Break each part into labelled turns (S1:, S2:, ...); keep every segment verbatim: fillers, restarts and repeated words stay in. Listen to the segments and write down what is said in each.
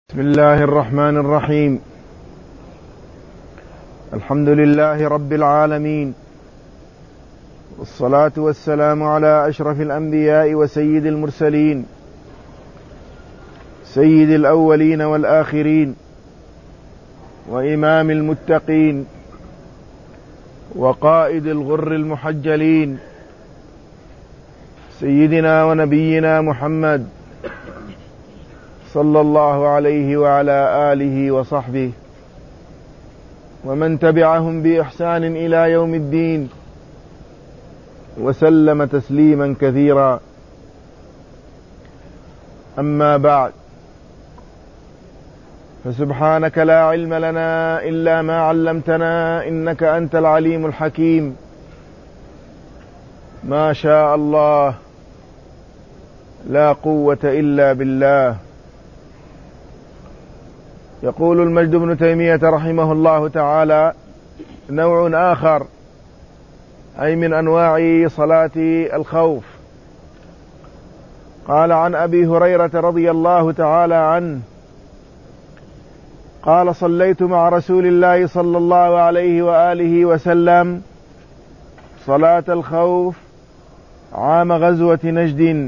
S1: بسم الله الرحمن الرحيم. الحمد لله رب العالمين، والصلاة والسلام على أشرف الأنبياء وسيد المرسلين، سيد الأولين والآخرين، وإمام المتقين، وقائد الغر المحجلين، سيدنا ونبينا محمد صلى الله عليه وعلى آله وصحبه ومن تبعهم بإحسان إلى يوم الدين، وسلم تسليما كثيرا. أما بعد، فسبحانك لا علم لنا إلا ما علمتنا إنك أنت العليم الحكيم. ما شاء الله، لا قوة إلا بالله. يقول المجد بن تيمية رحمه الله تعالى: نوع آخر، أي من أنواع صلاة الخوف. قال عن أبي هريرة رضي الله تعالى عنه قال: صليت مع رسول الله صلى الله عليه وآله وسلم صلاة الخوف عام غزوة نجد،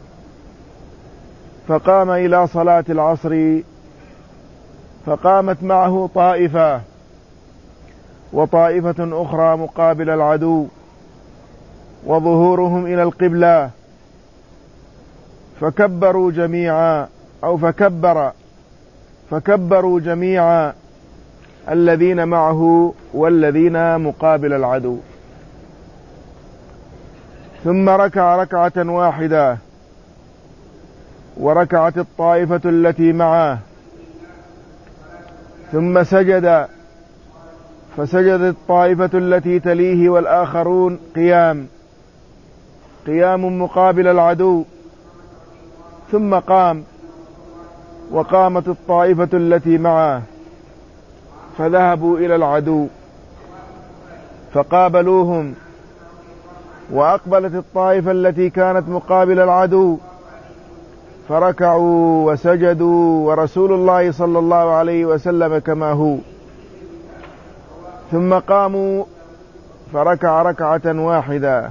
S1: فقام إلى صلاة العصر، فقامت معه طائفة وطائفة أخرى مقابل العدو، وظهورهم إلى القبلة، فكبروا جميعا أو فكبر فكبروا جميعا الذين معه والذين مقابل العدو، ثم ركع ركعة واحدة، وركعت الطائفة التي معه، ثم سجد، فسجدت الطائفة التي تليه والآخرون قيام قيام مقابل العدو، ثم قام، وقامت الطائفة التي معه، فذهبوا إلى العدو فقابلوهم، وأقبلت الطائفة التي كانت مقابل العدو، فركعوا وسجدوا، ورسول الله صلى الله عليه وسلم كما هو، ثم قاموا فركع ركعة واحدة،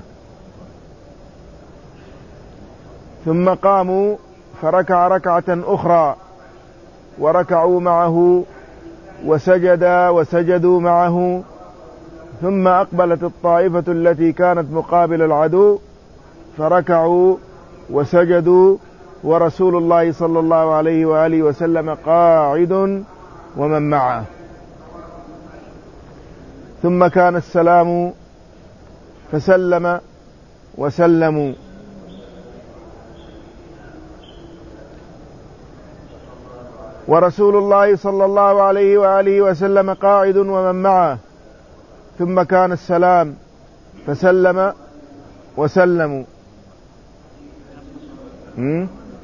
S1: ثم قاموا فركع ركعة أخرى، وركعوا معه، وسجد وسجدوا معه، ثم أقبلت الطائفة التي كانت مقابل العدو، فركعوا وسجدوا، ورسول الله صلى الله عليه وآله وسلم قاعد ومن معه. ثم كان السلام، فسلم وسلموا. ورسول الله صلى الله عليه وآله وسلم قاعد ومن معه. ثم كان السلام، فسلم وسلموا. م?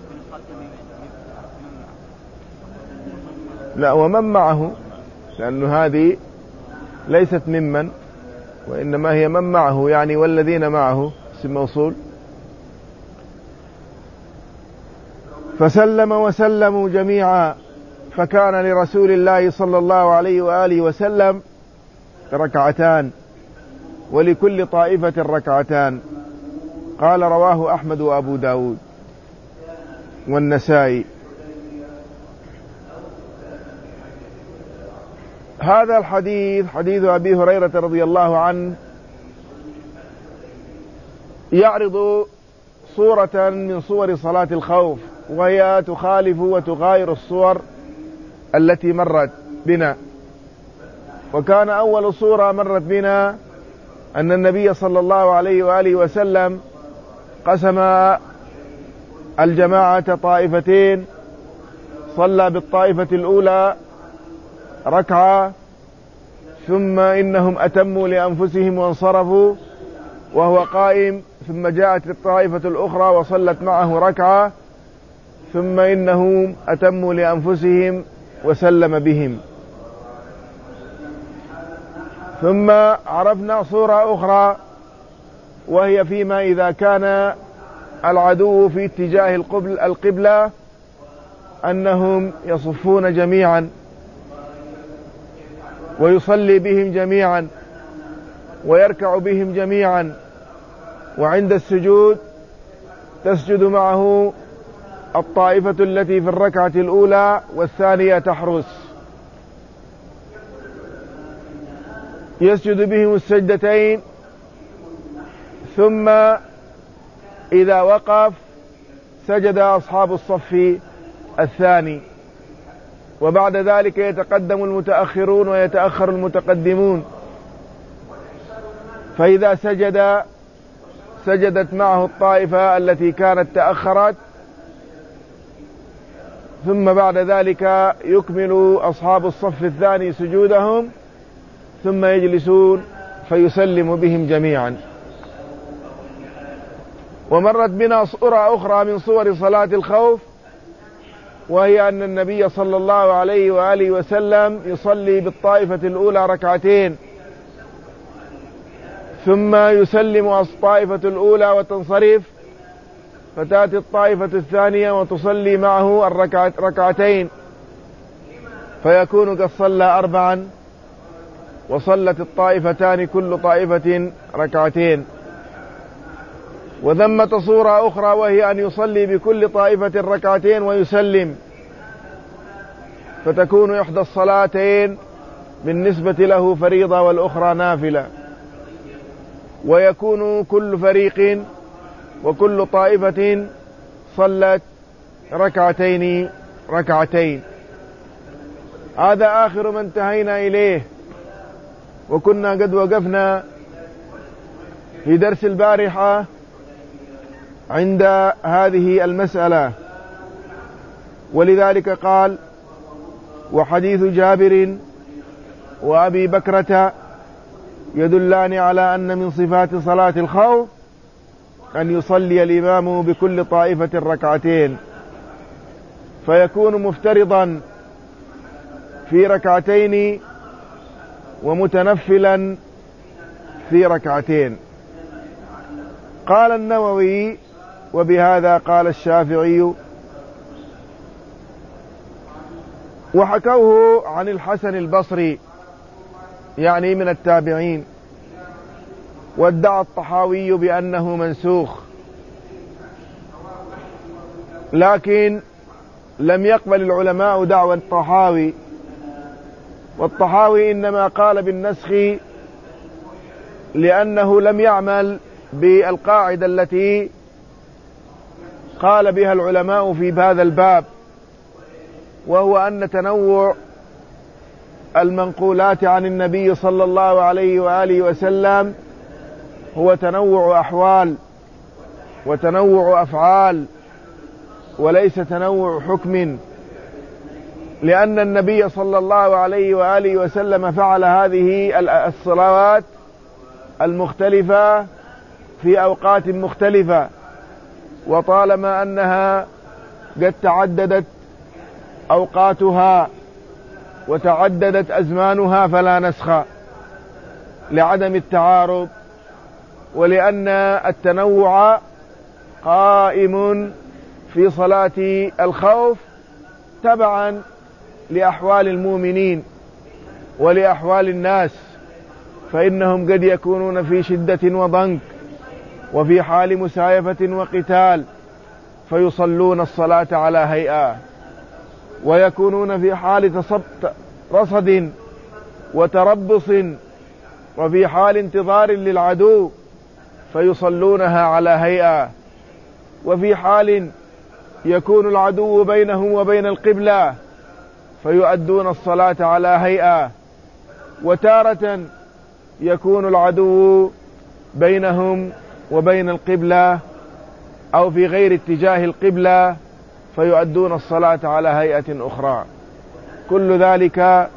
S1: لا، ومن معه، لأنه هذه ليست ممن، وإنما هي من معه، يعني والذين معه اسم موصول. فسلم وسلموا جميعا، فكان لرسول الله صلى الله عليه وآله وسلم ركعتان، ولكل طائفة ركعتان. قال: رواه أحمد وأبو داود والنسائي. هذا الحديث حديث أبي هريرة رضي الله عنه يعرض صورة من صور صلاة الخوف، وهي تخالف وتغاير الصور التي مرت بنا. وكان أول صورة مرت بنا أن النبي صلى الله عليه وآله وسلم قسم الجماعة طائفتين، صلى بالطائفة الأولى ركعة، ثم إنهم أتموا لأنفسهم وانصرفوا وهو قائم، ثم جاءت الطائفة الأخرى وصلت معه ركعة، ثم إنهم أتموا لأنفسهم وسلم بهم. ثم عرفنا صورة أخرى، وهي فيما إذا كان العدو في اتجاه القبلة أنهم يصفون جميعا ويصلي بهم جميعا ويركع بهم جميعا، وعند السجود تسجد معه الطائفة التي في الركعة الأولى والثانية تحرس، يسجد بهم السجدتين، ثم إذا وقف سجد أصحاب الصف الثاني، وبعد ذلك يتقدم المتأخرون ويتأخر المتقدمون، فإذا سجد سجدت معه الطائفة التي كانت تأخرت، ثم بعد ذلك يكمل أصحاب الصف الثاني سجودهم ثم يجلسون فيسلم بهم جميعا. ومرت بنا صورة أخرى من صور صلاة الخوف، وهي أن النبي صلى الله عليه وآله وسلم يصلي بالطائفة الأولى ركعتين، ثم يسلم الطائفة الأولى وتنصرف، فتأتي الطائفة الثانية وتصلي معه الركعتين، فيكون قد صلى أربعا وصلت الطائفتان كل طائفة ركعتين. وثمة صورة أخرى وهي أن يصلي بكل طائفة ركعتين ويسلم، فتكون إحدى الصلاتين بالنسبة له فريضة والأخرى نافلة، ويكون كل فريق وكل طائفة صلت ركعتين ركعتين. هذا آخر ما انتهينا إليه، وكنا قد وقفنا في درس البارحة عند هذه المسألة، ولذلك قال: وحديث جابر وأبي بكرة يدلان على أن من صفات صلاة الخوف أن يصلي الإمام بكل طائفة ركعتين، فيكون مفترضا في ركعتين ومتنفلا في ركعتين. قال النووي: وبهذا قال الشافعي. وحكوه عن الحسن البصري يعني من التابعين، وادعى الطحاوي بأنه منسوخ، لكن لم يقبل العلماء دعوى الطحاوي، والطحاوي إنما قال بالنسخ لأنه لم يعمل بالقاعدة التي قال بها العلماء في هذا الباب، وهو أن تنوع المنقولات عن النبي صلى الله عليه وآله وسلم هو تنوع أحوال وتنوع أفعال، وليس تنوع حكم، لأن النبي صلى الله عليه وآله وسلم فعل هذه الصلوات المختلفة في أوقات مختلفة، وطالما أنها قد تعددت أوقاتها وتعددت أزمانها فلا نسخ لعدم التعارض، ولأن التنوع قائم في صلاة الخوف تبعا لأحوال المؤمنين ولأحوال الناس، فإنهم قد يكونون في شدة وضنك وفي حال مسايفة وقتال فيصلون الصلاة على هيئة، ويكونون في حال رصد وتربص وفي حال انتظار للعدو فيصلونها على هيئة، وفي حال يكون العدو بينهم وبين القبلة فيؤدون الصلاة على هيئة، وتارة يكون العدو بينهم وبين القبلة أو في غير اتجاه القبلة فيؤدون الصلاة على هيئة أخرى. كل ذلك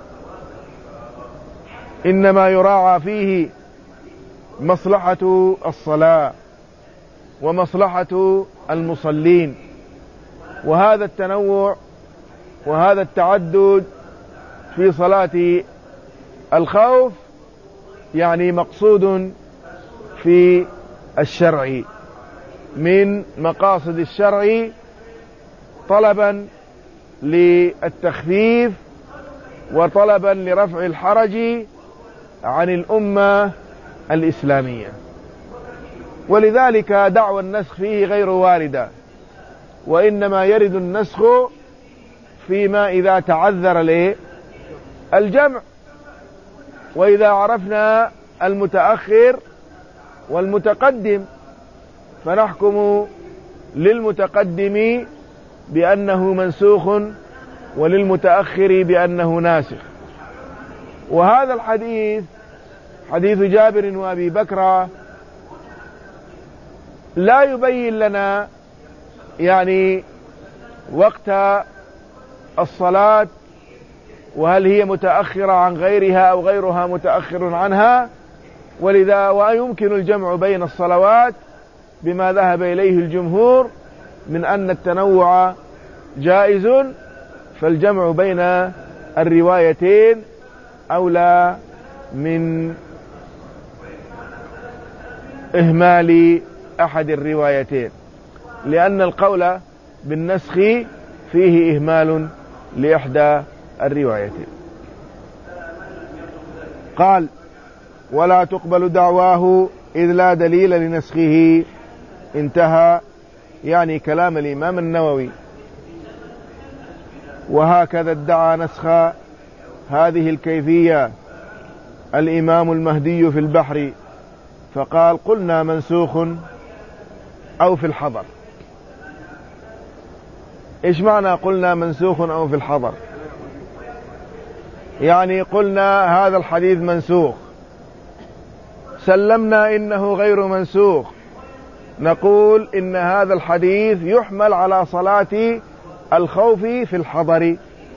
S1: إنما يراعى فيه مصلحة الصلاة ومصلحة المصلين، وهذا التنوع وهذا التعدد في صلاة الخوف يعني مقصود في الشرع من مقاصد الشرع طلبا للتخفيف وطلبا لرفع الحرج عن الأمة الإسلامية، ولذلك دعوى النسخ فيه غير واردة، وإنما يرد النسخ فيما إذا تعذر له الجمع. وإذا عرفنا المتأخر والمتقدم فنحكم للمتقدم بأنه منسوخ وللمتأخر بأنه ناسخ. وهذا الحديث حديث جابر وأبي بكر لا يبين لنا يعني وقت الصلاة وهل هي متأخرة عن غيرها أو غيرها متأخر عنها، ولذا ويمكن الجمع بين الصلوات بما ذهب إليه الجمهور من أن التنوع جائز، فالجمع بين الروايتين أولى من إهمال أحد الروايتين، لأن القول بالنسخ فيه إهمال لإحدى الروايتين. قال: ولا تقبل دعواه إذ لا دليل لنسخه. انتهى يعني كلام الإمام النووي. وهكذا ادعى نسخ هذه الكيفية الإمام المهدي في البحر، فقال: قلنا منسوخ أو في الحضر. إيش معنى قلنا منسوخ أو في الحضر؟ يعني قلنا هذا الحديث منسوخ، سلمنا إنه غير منسوخ، نقول إن هذا الحديث يحمل على صلاة الخوف في الحضر،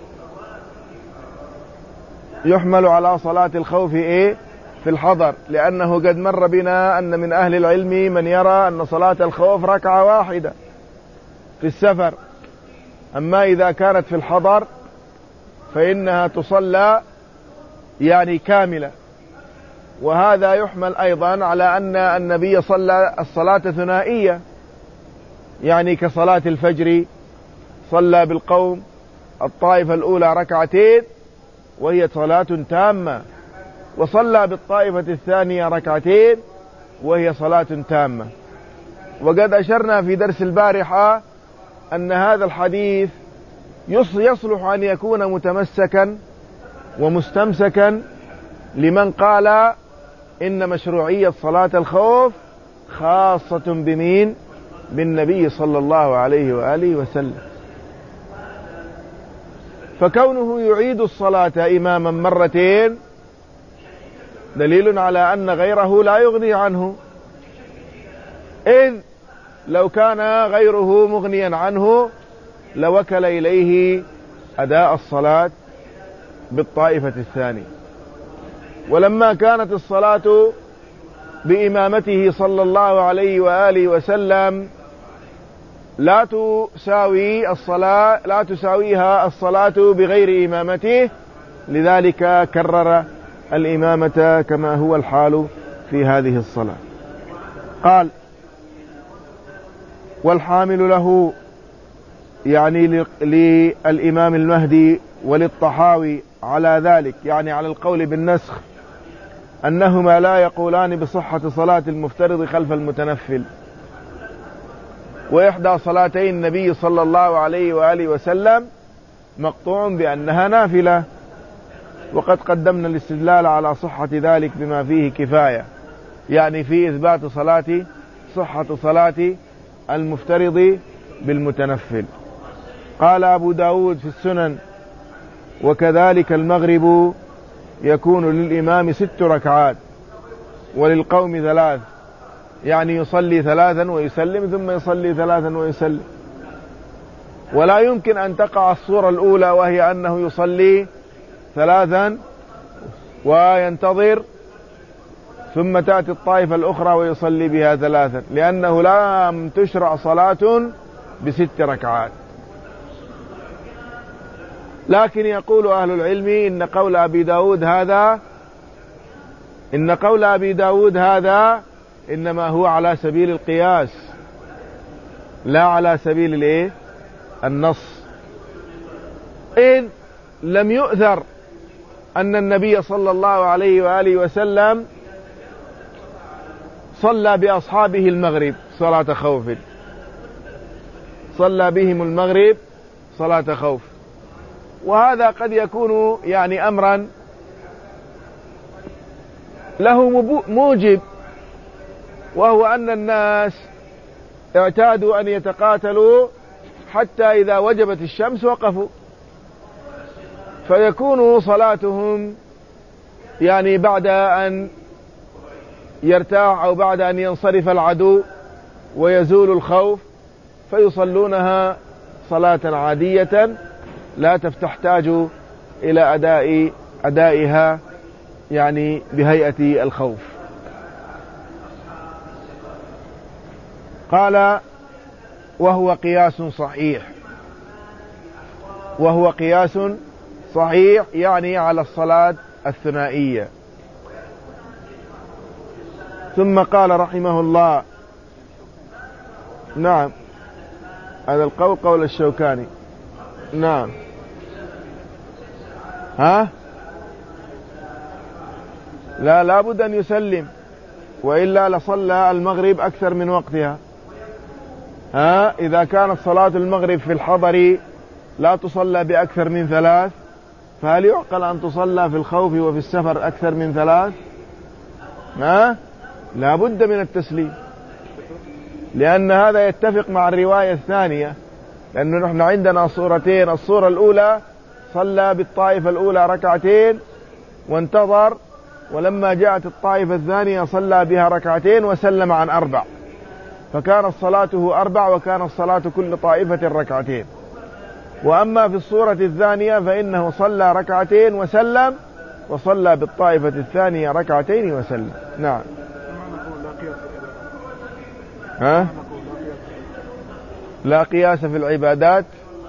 S1: يحمل على صلاة الخوف إيه في الحضر، لأنه قد مر بنا أن من أهل العلم من يرى أن صلاة الخوف ركعة واحدة في السفر، أما إذا كانت في الحضر فإنها تصلى يعني كاملة. وهذا يحمل أيضا على أن النبي صلى الصلاة ثنائية، يعني كصلاة الفجر صلى بالقوم الطائفة الأولى ركعتين وهي صلاة تامة، وصلى بالطائفة الثانية ركعتين وهي صلاة تامة. وقد أشرنا في درس البارحة أن هذا الحديث يصلح أن يكون متمسكا ومستمسكا لمن قال إن مشروعية صلاة الخوف خاصة بمين؟ بالنبي صلى الله عليه وآله وسلم. فكونه يعيد الصلاة إماما مرتين دليل على أن غيره لا يغني عنه، إذ لو كان غيره مغنيا عنه لوكل إليه أداء الصلاة بالطائفة الثانية. ولما كانت الصلاة بإمامته صلى الله عليه وآله وسلم لا تساوي الصلاة لا تساويها الصلاة بغير إمامته، لذلك كرر الإمامة كما هو الحال في هذه الصلاة. قال: والحامل له يعني للإمام المهدي وللطحاوي على ذلك، يعني على القول بالنسخ، أنهما لا يقولان بصحة صلاة المفترض خلف المتنفل، وإحدى صلاتي النبي صلى الله عليه وآله وسلم مقطوع بأنها نافلة، وقد قدمنا الاستدلال على صحة ذلك بما فيه كفاية، يعني في إثبات صلاة صحة صلاة المفترض بالمتنفل. قال أبو داود في السنن: وكذلك المغرب يكون للإمام ست ركعات وللقوم ثلاث، يعني يصلي ثلاثا ويسلم ثم يصلي ثلاثا ويسلم. ولا يمكن أن تقع الصورة الأولى وهي أنه يصلي ثلاثا وينتظر ثم تأتي الطائفة الأخرى ويصلي بها ثلاثا، لأنه لم تشرع صلاة بست ركعات. لكن يقول أهل العلم إن قول أبي داود هذا إن قول أبي داود هذا إنما هو على سبيل القياس لا على سبيل الإيه؟ النص. إذ لم يؤثر أن النبي صلى الله عليه وآله وسلم صلى بأصحابه المغرب صلاة خوف، صلى بهم المغرب صلاة خوف. وهذا قد يكون يعني أمرا له موجب، وهو أن الناس اعتادوا أن يتقاتلوا حتى إذا وجبت الشمس وقفوا، فيكون صلاتهم يعني بعد أن يرتاح أو بعد أن ينصرف العدو ويزول الخوف، فيصلونها صلاة عادية لا تحتاج إلى أداء أدائها يعني بهيئة الخوف. قال وهو قياس صحيح، وهو قياس صحيح يعني على الصلاة الثنائية. ثم قال رحمه الله، نعم هذا القول قول الشوكاني، نعم ها لا لابد أن يسلم، وإلا لصلى المغرب أكثر من وقتها. ها إذا كانت صلاة المغرب في الحضر لا تصلى بأكثر من ثلاث، فهل يعقل أن تصلى في الخوف وفي السفر أكثر من ثلاث؟ ها لا بد من التسليم، لأن هذا يتفق مع الرواية الثانية، لأنه نحن عندنا صورتين. الصورة الأولى صلى بالطائفة الأولى ركعتين وانتظر، ولما جاءت الطائفة الثانية صلى بها ركعتين وسلم عن أربع، فكانت صلاته أربع وكانت صلاة كل طائفة ركعتين. وأما في الصورة الثانية فإنه صلى ركعتين وسلم، وصلى بالطائفة الثانية ركعتين وسلم. نعم ها لا قياس في العبادات،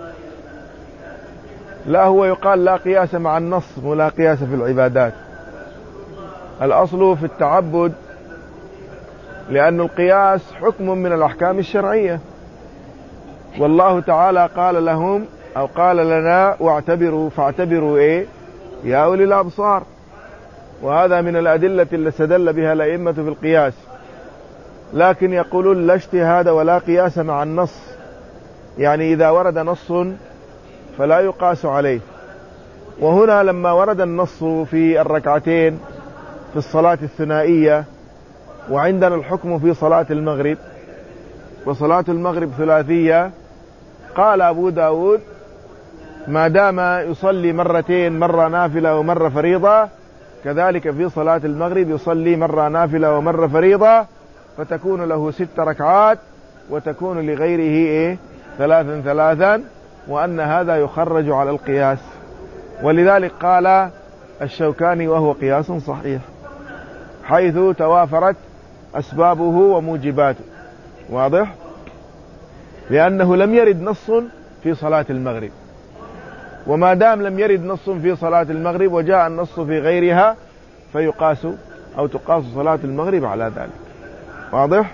S1: لا هو يقال لا قياس مع النص ولا قياس في العبادات. الأصل في التعبد، لأن القياس حكم من الأحكام الشرعية، والله تعالى قال لهم أو قال لنا واعتبروا فاعتبروا إيه يا أولي الأبصار. وهذا من الأدلة التي استدل بها الأئمة في القياس، لكن يقولون لا اجتهاد ولا قياس مع النص، يعني إذا ورد نص فلا يقاس عليه. وهنا لما ورد النص في الركعتين في الصلاة الثنائية، وعندنا الحكم في صلاة المغرب، وصلاة المغرب ثلاثية، قال أبو داود ما دام يصلي مرتين، مرة نافلة ومرة فريضة، كذلك في صلاة المغرب يصلي مرة نافلة ومرة فريضة، فتكون له ست ركعات وتكون لغيره إيه ثلاثا ثلاثا، وأن هذا يخرج على القياس. ولذلك قال الشوكاني وهو قياس صحيح، حيث توافرت أسبابه وموجباته. واضح؟ لأنه لم يرد نص في صلاة المغرب، وما دام لم يرد نص في صلاة المغرب وجاء النص في غيرها فيقاس أو تقاس صلاة المغرب على ذلك. واضح؟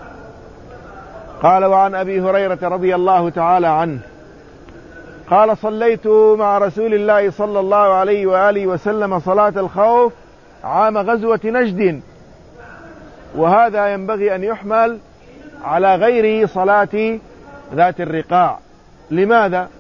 S1: قال وعن أبي هريرة رضي الله تعالى عنه قال صليت مع رسول الله صلى الله عليه وآله وسلم صلاة الخوف عام غزوة نجد. وهذا ينبغي أن يحمل على غير صلاة ذات الرقاع. لماذا؟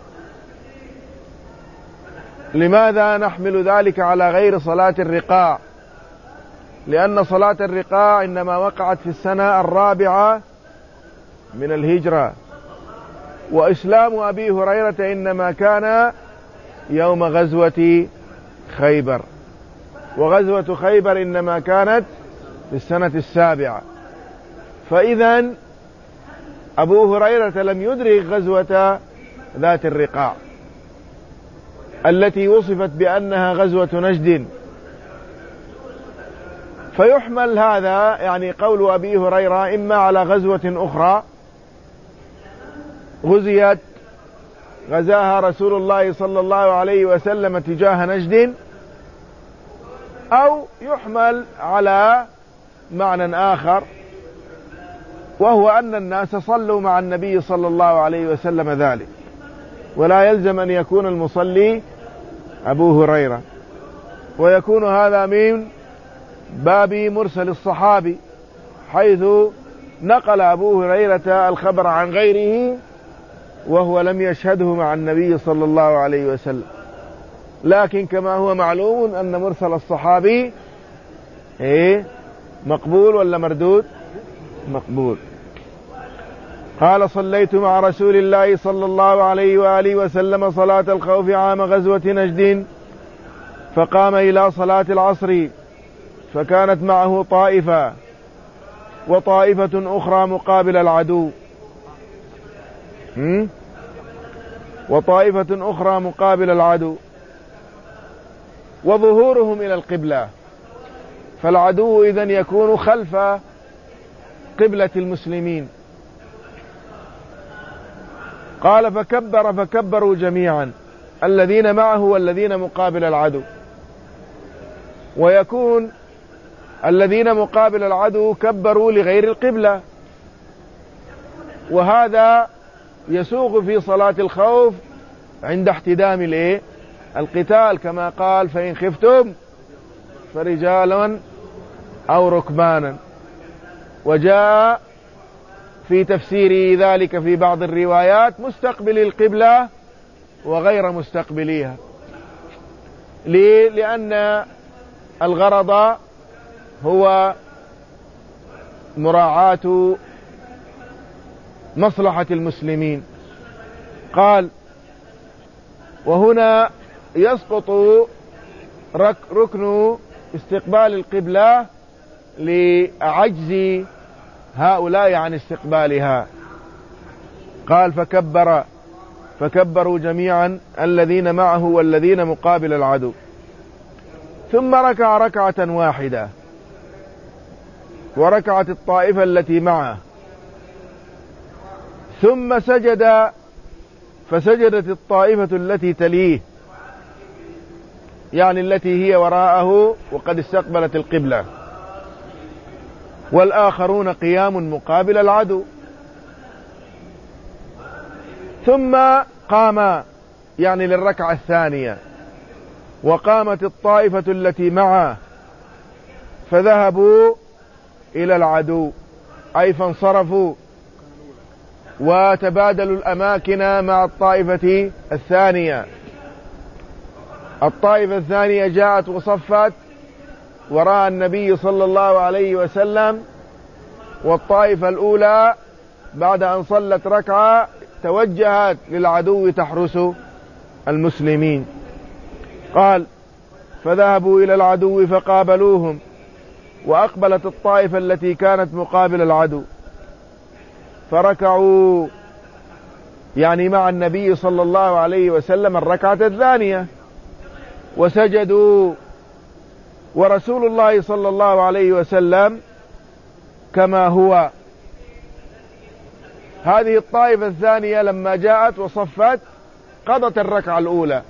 S1: لماذا نحمل ذلك على غير صلاة الرقاع؟ لأن صلاة الرقاع إنما وقعت في السنة الرابعة من الهجرة، وإسلام أبي هريرة إنما كان يوم غزوة خيبر، وغزوة خيبر إنما كانت في السنة السابعة. فإذا أبو هريرة لم يدرك غزوة ذات الرقاع التي وصفت بأنها غزوة نجد. فيحمل هذا يعني قول أبي هريرة إما على غزوة أخرى غزيت غزاها رسول الله صلى الله عليه وسلم تجاه نجد، أو يحمل على معنى آخر، وهو أن الناس صلوا مع النبي صلى الله عليه وسلم ذلك. ولا يلزم أن يكون المصلي أبو هريرة. ويكون هذا من باب مرسل الصحابي، حيث نقل أبو هريرة الخبر عن غيره وهو لم يشهده مع النبي صلى الله عليه وسلم. لكن كما هو معلوم أن مرسل الصحابي إيه مقبول ولا مردود؟ مقبول. قال: صليت مع رسول الله صلى الله عليه وآله وسلم صلاة الخوف عام غزوة نجد، فقام إلى صلاة العصر، فكانت معه طائفة وطائفة أخرى مقابل العدو وطائفة أخرى مقابل العدو وظهورهم إلى القبلة، فالعدو إذن يكون خلف قبلة المسلمين. قال: فكبر فكبروا جميعا، الذين معه والذين مقابل العدو. ويكون الذين مقابل العدو كبروا لغير القبلة، وهذا يسوغ في صلاة الخوف عند احتدام الايه القتال، كما قال: فإن خفتم فرجالا أو ركبانا. وجاء في تفسير ذلك في بعض الروايات مستقبل القبلة وغير مستقبليها. ليه؟ لأن الغرض هو مراعاة مصلحة المسلمين. قال: وهنا يسقط ركن استقبال القبلة لعجز هؤلاء عن استقبالها. قال: فكبر فكبروا جميعا الذين معه والذين مقابل العدو، ثم ركع ركعة واحدة، وركعت الطائفة التي معه، ثم سجد، فسجدت الطائفة التي تليه، يعني التي هي وراءه وقد استقبلت القبلة، والآخرون قيام مقابل العدو. ثم قام، يعني للركعة الثانية، وقامت الطائفة التي معه فذهبوا إلى العدو، أي فانصرفوا وتبادلوا الأماكن مع الطائفة الثانية. الطائفة الثانية جاءت وصفت وراء النبي صلى الله عليه وسلم، والطائفة الأولى بعد أن صلت ركعة توجهت للعدو تحرس المسلمين. قال: فذهبوا إلى العدو فقابلوهم، وأقبلت الطائفة التي كانت مقابل العدو، فركعوا يعني مع النبي صلى الله عليه وسلم الركعة الثانية، وسجدوا، ورسول الله صلى الله عليه وسلم كما هو. هذه الطائفة الثانية لما جاءت وصفت قضت الركعة الأولى،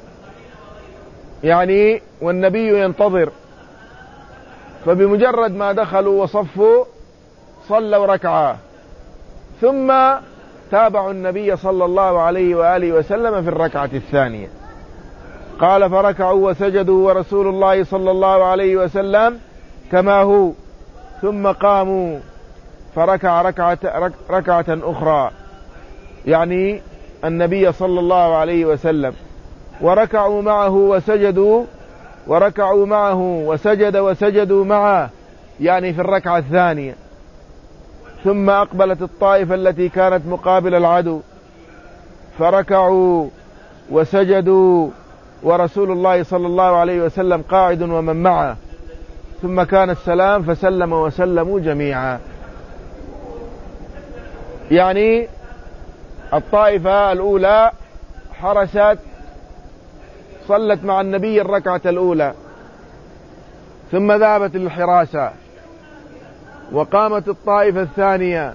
S1: يعني والنبي ينتظر، فبمجرد ما دخلوا وصفوا صلوا ركعة، ثم تابعوا النبي صلى الله عليه وآله وسلم في الركعة الثانية. قال: فركعوا وسجدوا ورسول الله صلى الله عليه وسلم كما هو، ثم قاموا فركع ركعة, ركعة أخرى، يعني النبي صلى الله عليه وسلم، وركعوا معه وسجدوا، وركعوا معه وسجد وسجدوا معه، يعني في الركعة الثانية. ثم أقبلت الطائفة التي كانت مقابل العدو فركعوا وسجدوا، ورسول الله صلى الله عليه وسلم قاعد ومن معه، ثم كان السلام فسلم وسلموا جميعا. يعني الطائفة الأولى حرست، صلت مع النبي الركعة الأولى، ثم ذهبت للحراسة، وقامت الطائفة الثانية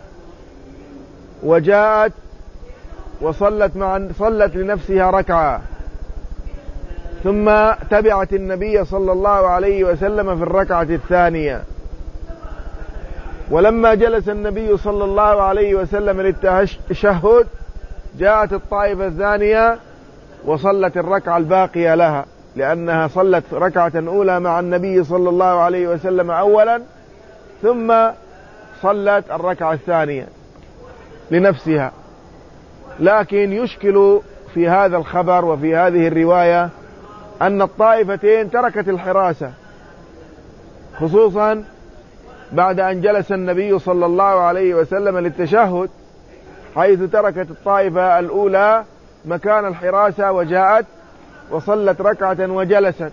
S1: وجاءت وصلت مع صلت لنفسها ركعة، ثم تبعت النبي صلى الله عليه وسلم في الركعة الثانية. ولما جلس النبي صلى الله عليه وسلم للتشهد جاءت الطائفة الثانية وصلت الركعة الباقية لها، لأنها صلت ركعة أولى مع النبي صلى الله عليه وسلم أولا، ثم صلت الركعة الثانية لنفسها. لكن يشكل في هذا الخبر وفي هذه الرواية أن الطائفتين تركت الحراسة، خصوصا بعد أن جلس النبي صلى الله عليه وسلم للتشهد، حيث تركت الطائفة الأولى مكان الحراسة وجاءت وصلت ركعة وجلست.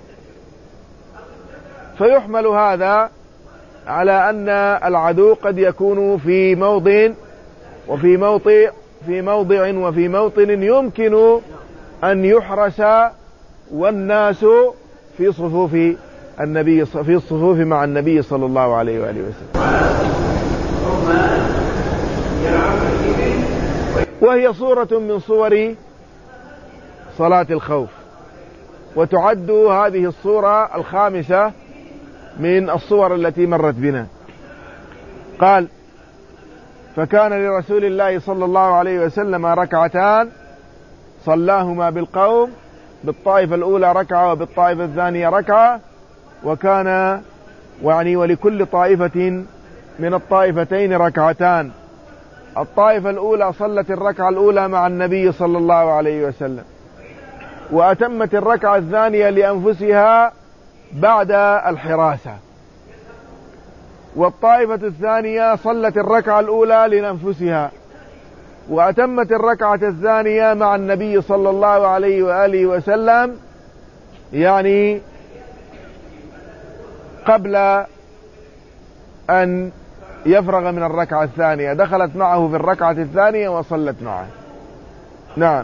S1: فيحمل هذا على أن العدو قد يكون في موضع وفي موطئ في موضع وفي موطن يمكن أن يحرس والناس في صفوف النبي في الصفوف مع النبي صلى الله عليه وآله وسلم. وهي صورة من صور صلاة الخوف، وتعد هذه الصورة الخامسة من الصور التي مرت بنا. قال: فكان لرسول الله صلى الله عليه وسلم ركعتان صلاهما بالقوم، بالطائفة الأولى ركعة وبالطائفة الثانية ركعة، وكان يعني ولكل طائفة من الطائفتين ركعتان. الطائفة الأولى صلت الركعة الأولى مع النبي صلى الله عليه وسلم، وأتمت الركعة الثانية لأنفسها بعد الحراسة، والطائفة الثانية صلت الركعة الأولى لأنفسها وأتمت الركعة الثانية مع النبي صلى الله عليه وآله وسلم، يعني قبل أن يفرغ من الركعة الثانية، دخلت معه في الركعة الثانية وصلت معه. نعم.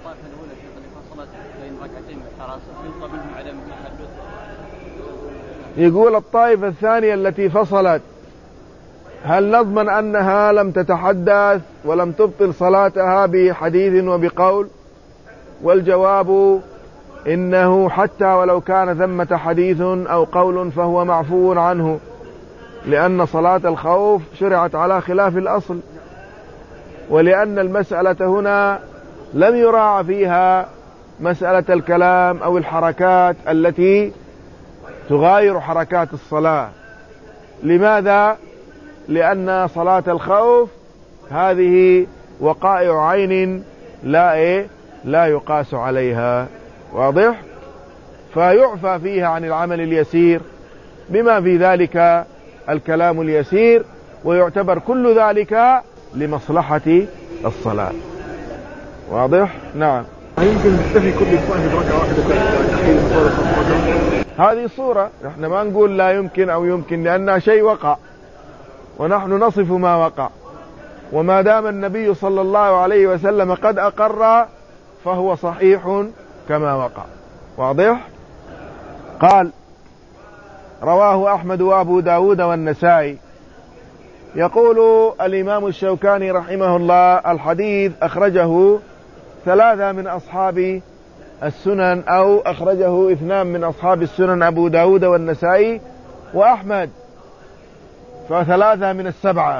S1: يقول الطائفة الثانية التي فصلت، هل نضمن أنها لم تتحدث ولم تبطل صلاتها بحديث وبقول؟ والجواب إنه حتى ولو كان ثمة حديث أو قول فهو معفو عنه، لأن صلاة الخوف شرعت على خلاف الأصل، ولأن المسألة هنا لم يراعى فيها مسألة الكلام أو الحركات التي تغاير حركات الصلاة. لماذا؟ لأن صلاة الخوف هذه وقائع عين لا إيه لا يقاس عليها، واضح؟ فيعفى فيها عن العمل اليسير بما في ذلك الكلام اليسير، ويعتبر كل ذلك لمصلحة الصلاة، واضح؟ نعم.
S2: يمكن تكتفي كل طائفة بركعة واحدة؟
S1: هذه صورة، نحن ما نقول لا يمكن أو يمكن، لأنها شيء وقع ونحن نصف ما وقع، وما دام النبي صلى الله عليه وسلم قد أقر فهو صحيح كما وقع، واضح؟ قال: رواه أحمد وأبو داود والنسائي. يقول الإمام الشوكاني رحمه الله: الحديث أخرجه ثلاثة من أصحاب السنن، أو أخرجه اثنان من أصحاب السنن، أبو داود والنسائي وأحمد، فثلاثة من السبعة.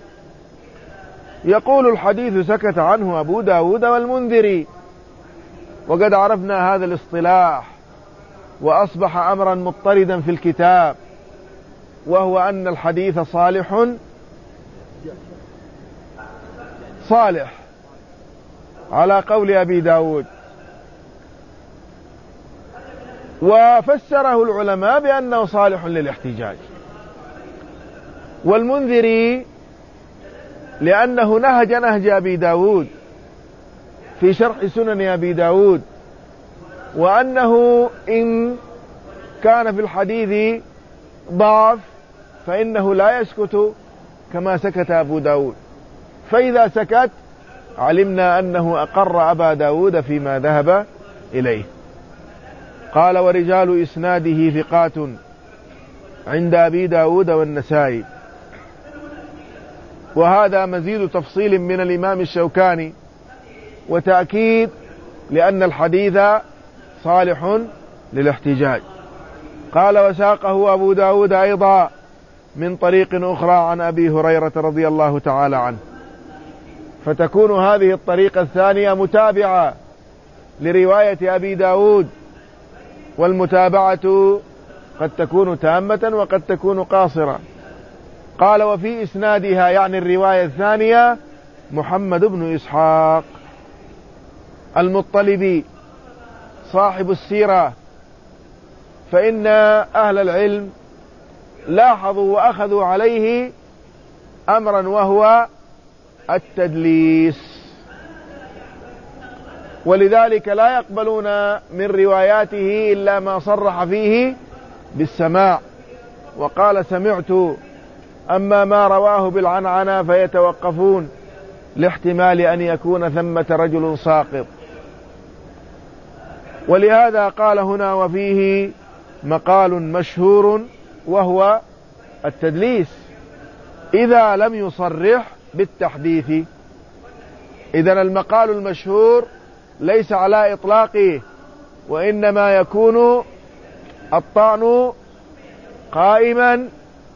S1: يقول الحديث سكت عنه أبو داود والمنذري، وقد عرفنا هذا الاصطلاح وأصبح أمرا مضطردا في الكتاب، وهو أن الحديث صالح صالح على قول أبي داود، وفسره العلماء بأنه صالح للاحتجاج. والمنذري لأنه نهج نهج أبي داود في شرح سنن أبي داود، وأنه إن كان في الحديث ضعف فإنه لا يسكت كما سكت أبو داود، فإذا سكت علمنا أنه أقر أبا داود فيما ذهب إليه. قال: ورجال إسناده ثقات عند أبي داود والنسائي. وهذا مزيد تفصيل من الإمام الشوكاني وتأكيد لأن الحديث صالح للاحتجاج. قال: وساقه أبو داود أيضا من طريق أخرى عن أبي هريرة رضي الله تعالى عنه، فتكون هذه الطريقة الثانية متابعة لرواية أبي داود، والمتابعة قد تكون تامة وقد تكون قاصرة. قال وفي إسنادها يعني الرواية الثانية محمد بن إسحاق المطلبي صاحب السيرة، فإن أهل العلم لاحظوا وأخذوا عليه أمرا وهو التدليس، ولذلك لا يقبلون من رواياته إلا ما صرح فيه بالسماع وقال سمعت، أما ما رواه بالعنعنة فيتوقفون لاحتمال أن يكون ثمة رجل ساقط. ولهذا قال هنا وفيه مقال مشهور وهو التدليس إذا لم يصرح بالتحديث. إذن المقال المشهور ليس على إطلاقه، وإنما يكون الطعن قائما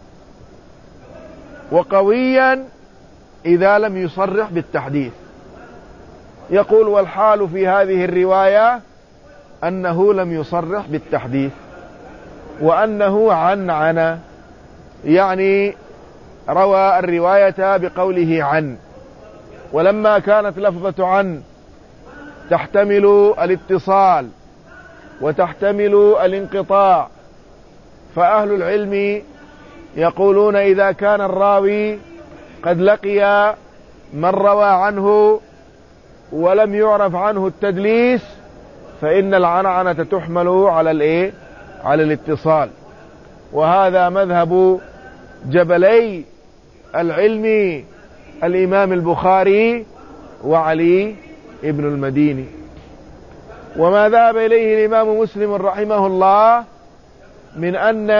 S1: وقويا إذا لم يصرح بالتحديث. يقول والحال في هذه الرواية أنه لم يصرح بالتحديث، وأنه عنعن، يعني روى الرواية بقوله عن، ولما كانت لفظة عن تحتمل الاتصال وتحتمل الانقطاع، فأهل العلم يقولون إذا كان الراوي قد لقي من روى عنه ولم يعرف عنه التدليس فإن العنعنة تحمل على الايه على الاتصال. وهذا مذهب جبلي العلم الإمام البخاري وعلي ابن المديني. وما ذهب إليه الإمام مسلم رحمه الله من أن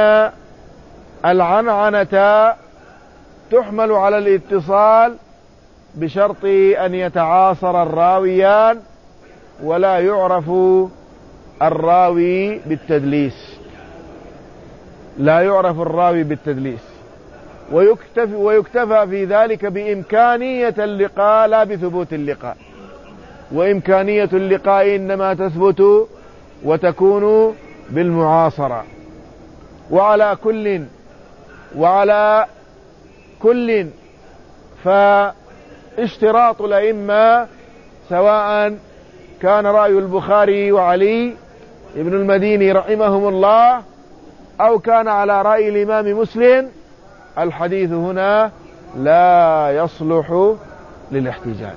S1: العنعنة تحمل على الاتصال بشرط أن يتعاصر الراويان ولا يعرف الراوي بالتدليس، لا يعرف الراوي بالتدليس، ويكتفى, ويكتفى في ذلك بإمكانية اللقاء لا بثبوت اللقاء، وإمكانية اللقاء إنما تثبت وتكون بالمعاصرة. وعلى كل وعلى كل فاشتراط الأئمة سواء كان رأي البخاري وعلي ابن المديني رحمهم الله أو كان على رأي الإمام مسلم، الحديث هنا لا يصلح للاحتجاج.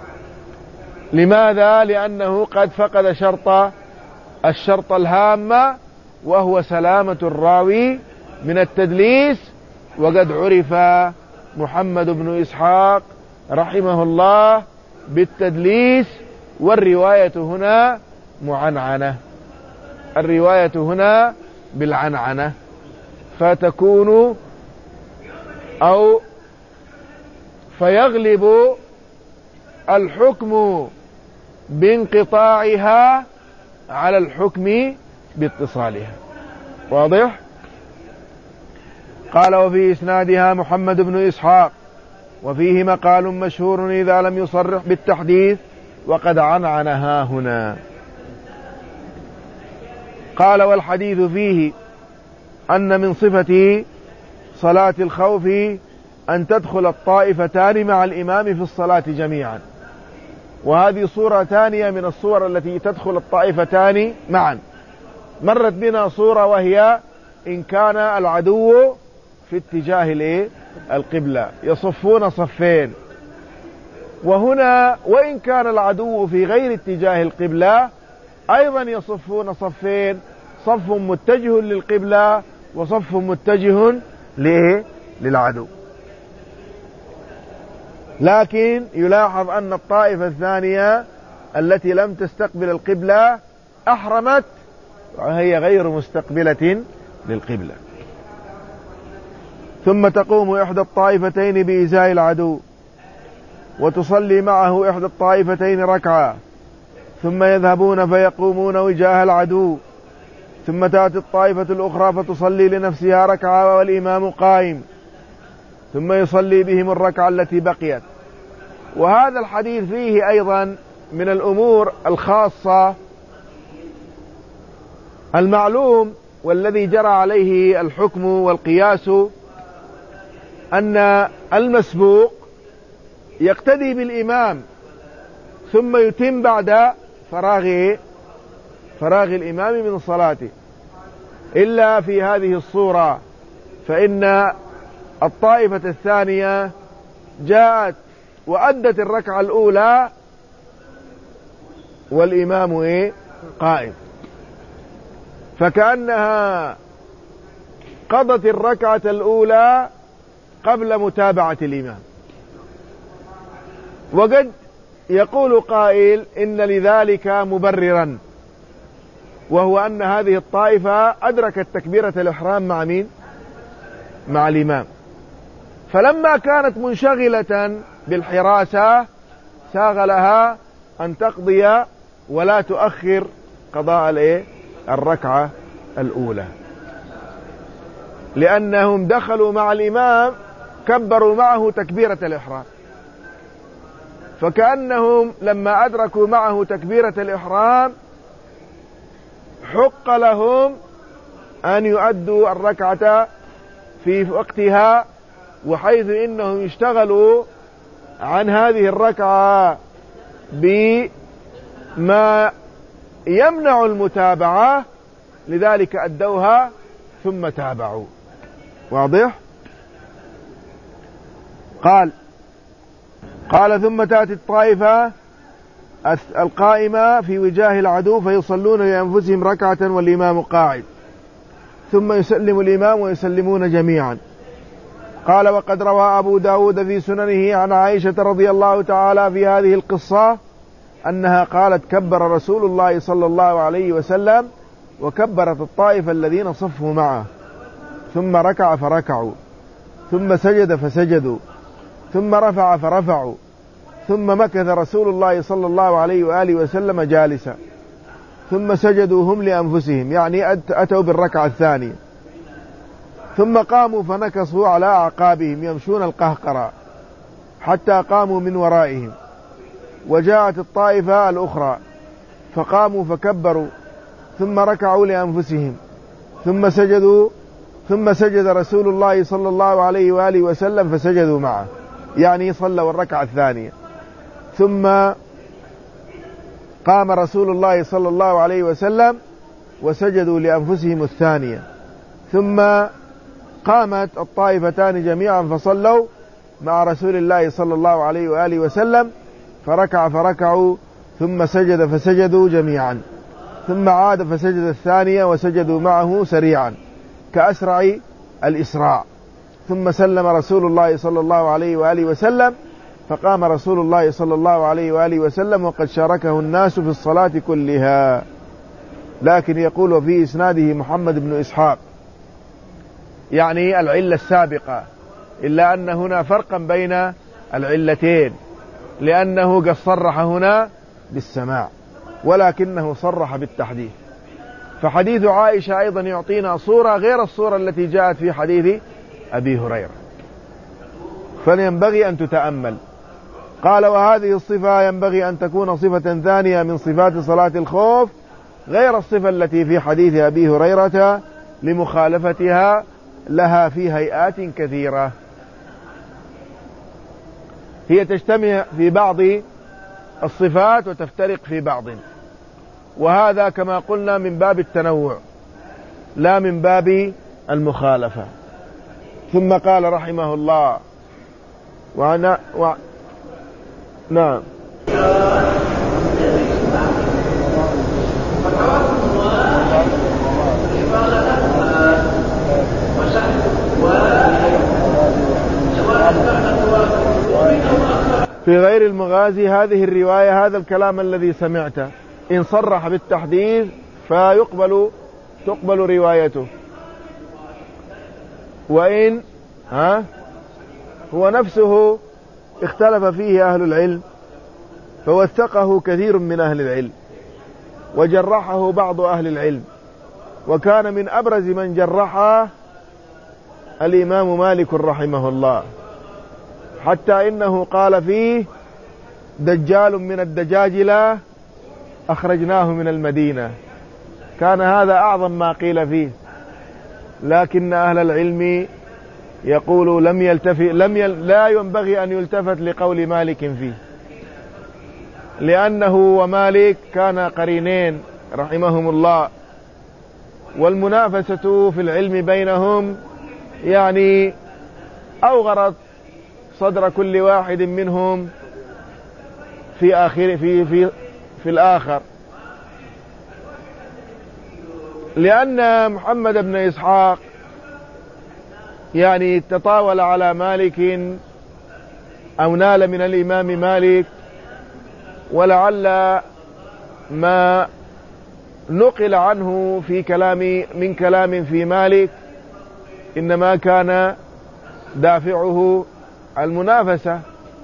S1: لماذا؟ لأنه قد فقد شرط الشرط الهام وهو سلامة الراوي من التدليس، وقد عرف محمد بن إسحاق رحمه الله بالتدليس، والرواية هنا معنعنة، الرواية هنا بالعنعنة، فتكون أو فيغلب الحكم بانقطاعها على الحكم باتصالها. واضح؟ قال وفي إسنادها محمد بن إسحاق وفيه مقال مشهور إذا لم يصرح بالتحديث وقد عنعنها هنا. قال والحديث فيه أن من صفة صلاة الخوف أن تدخل الطائفتان مع الإمام في الصلاة جميعا، وهذه صورة ثانية من الصور التي تدخل الطائفتان معا. مرت بنا صورة وهي إن كان العدو في اتجاه القبلة يصفون صفين، وهنا وإن كان العدو في غير اتجاه القبلة أيضا يصفون صفين، صف متجه للقبلة وصف متجه للعدو. لكن يلاحظ أن الطائفة الثانية التي لم تستقبل القبلة أحرمت وهي غير مستقبلة للقبلة، ثم تقوم إحدى الطائفتين بإزاء العدو وتصلي معه إحدى الطائفتين ركعة، ثم يذهبون فيقومون وجاه العدو، ثم تأتي الطائفة الأخرى فتصلي لنفسها ركعة والإمام قائم، ثم يصلي بهم الركعة التي بقيت. وهذا الحديث فيه أيضا من الأمور الخاصة المعلوم والذي جرى عليه الحكم والقياس أن المسبوق يقتدي بالإمام ثم يتم بعد فراغ فراغ الإمام من صلاته، إلا في هذه الصورة، فإن الطائفة الثانية جاءت وأدت الركعة الأولى والإمام إيه؟ قائم، فكأنها قضت الركعة الأولى قبل متابعة الإمام. وقد يقول قائل إن لذلك مبررا، وهو أن هذه الطائفة أدركت تكبيرة الإحرام مع مين؟ مع الإمام، فلما كانت منشغلة بالحراسة ساغ لها أن تقضي ولا تؤخر قضاء الإيه؟ الركعة الأولى، لأنهم دخلوا مع الإمام كبروا معه تكبيرة الإحرام، فكأنهم لما أدركوا معه تكبيرة الإحرام حق لهم أن يؤدوا الركعة في وقتها، وحيث إنهم يشتغلوا عن هذه الركعة بما يمنع المتابعة، لذلك أدوها ثم تابعوا. واضح؟ قال قال ثم تأتي الطائفة القائمة في وجاه العدو فيصلون لأنفسهم ركعة والإمام قاعد، ثم يسلم الإمام ويسلمون جميعا. قال وقد روى أبو داود في سننه عن عائشة رضي الله تعالى في هذه القصة أنها قالت كبر رسول الله صلى الله عليه وسلم وكبرت الطائفة الذين صفوا معه، ثم ركع فركعوا، ثم سجد فسجدوا، ثم رفع فرفعوا، ثم مكث رسول الله صلى الله عليه وآله وسلم جالسا، ثم سجدوا هم لأنفسهم، يعني أتوا بالركعة الثانية، ثم قاموا فنكصوا على أعقابهم يمشون القهقرة حتى قاموا من ورائهم، وجاءت الطائفة الأخرى فقاموا فكبروا، ثم ركعوا لأنفسهم، ثم سجدوا، ثم سجد رسول الله صلى الله عليه وآله وسلم فسجدوا معه، يعني صلوا الركعة الثانية، ثم قام رسول الله صلى الله عليه وسلم وسجدوا لأنفسهم الثانية، ثم قامت الطائفتان جميعا فصلوا مع رسول الله صلى الله عليه وآله وسلم، فركع فركعوا، ثم سجد فسجدوا جميعا، ثم عاد فسجد الثانية وسجدوا معه سريعا كأسرع الإسراع، ثم سلم رسول الله صلى الله عليه وآله وسلم، فقام رسول الله صلى الله عليه وآله وسلم وقد شاركه الناس في الصلاة كلها. لكن يقول في إسناده محمد بن إسحاق، يعني العلة السابقة، إلا أن هنا فرقا بين العلتين، لأنه قد صرح هنا بالسماع ولكنه صرح بالتحديث. فحديث عائشة أيضا يعطينا صورة غير الصورة التي جاءت في حديث أبي هريرة، فلينبغي أن تتأمل. قال وهذه الصفة ينبغي أن تكون صفة ثانية من صفات صلاة الخوف غير الصفة التي في حديث أبي هريرة لمخالفتها لها في هيئات كثيرة، هي تجتمع في بعض الصفات وتفترق في بعض، وهذا كما قلنا من باب التنوع لا من باب المخالفة. ثم قال رحمه الله وأنا و... نعم في غير المغازي هذه الرواية هذا الكلام الذي سمعته إن صرح بالتحديث فيقبل تقبل روايته، وإن ها هو نفسه اختلف فيه أهل العلم فوثقه كثير من أهل العلم وجرحه بعض أهل العلم، وكان من أبرز من جرحه الإمام مالك رحمه الله، حتى إنه قال فيه دجال من الدجاجلة أخرجناه من المدينة، كان هذا أعظم ما قيل فيه، لكن أهل العلم يقولوا لم يلتفت لم يل لا ينبغي أن يلتفت لقول مالك فيه، لأنه ومالك كان قرينين رحمهم الله، والمنافسة في العلم بينهم يعني أوغرت صدر كل واحد منهم في آخر في في في الآخر، لأن محمد بن إسحاق يعني تطاول على مالك أو نال من الإمام مالك، ولعل ما نقل عنه في كلام من كلام في مالك إنما كان دافعه المنافسة،